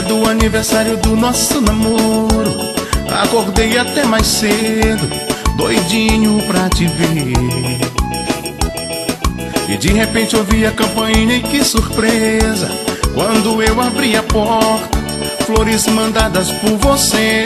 do aniversário do nosso namoro, acordei até mais cedo, doidinho pra te ver. E de repente ouvi a campainha e que surpresa, quando eu abri a porta, flores mandadas por você.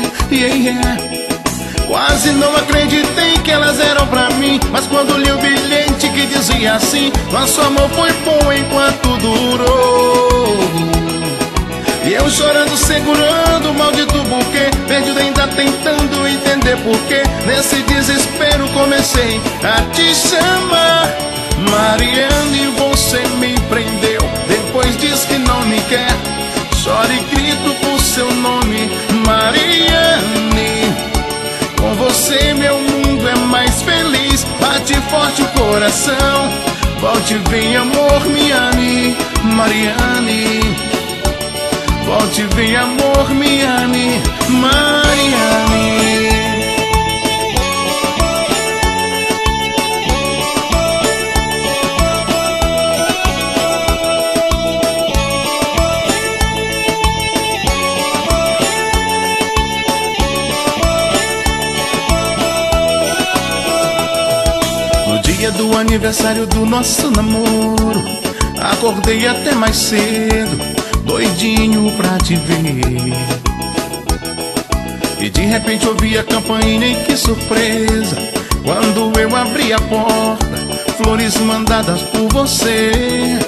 Quase não acreditei que elas eram pra mim, mas quando li o bilhete que dizia assim: nosso amor foi bom enquanto durou. E eu chorando, segurando o maldito buquê, perdido ainda tentando entender porquê. Nesse desespero comecei a te chamar, Mariane, você me prendeu, depois diz que não me quer. Choro e grito por seu nome, Mariane. Com você meu mundo é mais feliz, bate forte o coração. Volte, vem amor, me ame, Mariane. Volte, vem amor, me ame, Mariane. No dia do aniversário do nosso namoro, acordei até mais cedo, doidinho pra te ver. E de repente ouvi a campainha e que surpresa, quando eu abri a porta, flores mandadas por você.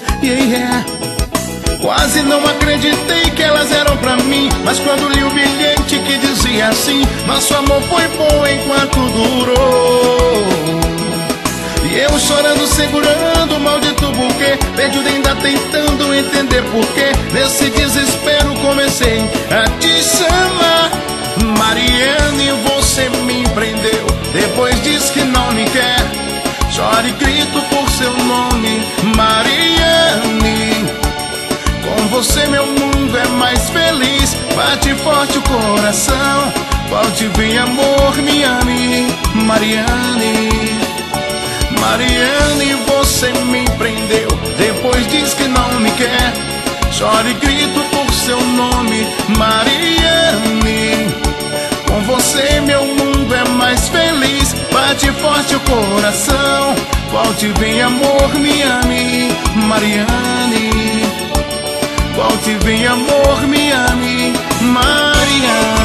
Quase não acreditei que elas eram pra mim, mas quando li o bilhete que dizia assim: nosso amor foi bom enquanto durou. E eu chorando, segurando o maldito buquê, perdido ainda tentando entender porquê. Nesse desespero comecei a te chamar, Mariane, você me prendeu, depois diz que não me quer. Choro e grito por seu nome, Mariane. Com você meu mundo é mais feliz, bate forte o coração. Volte, vem amor, me ame, Mariane. Mariane, você me prendeu, depois diz que não me quer. Choro e grito por seu nome, Mariane. Com você meu mundo é mais feliz, bate forte o coração. Volte, vem amor, me ame, Mariane. Volte, vem amor, me ame, Mariane.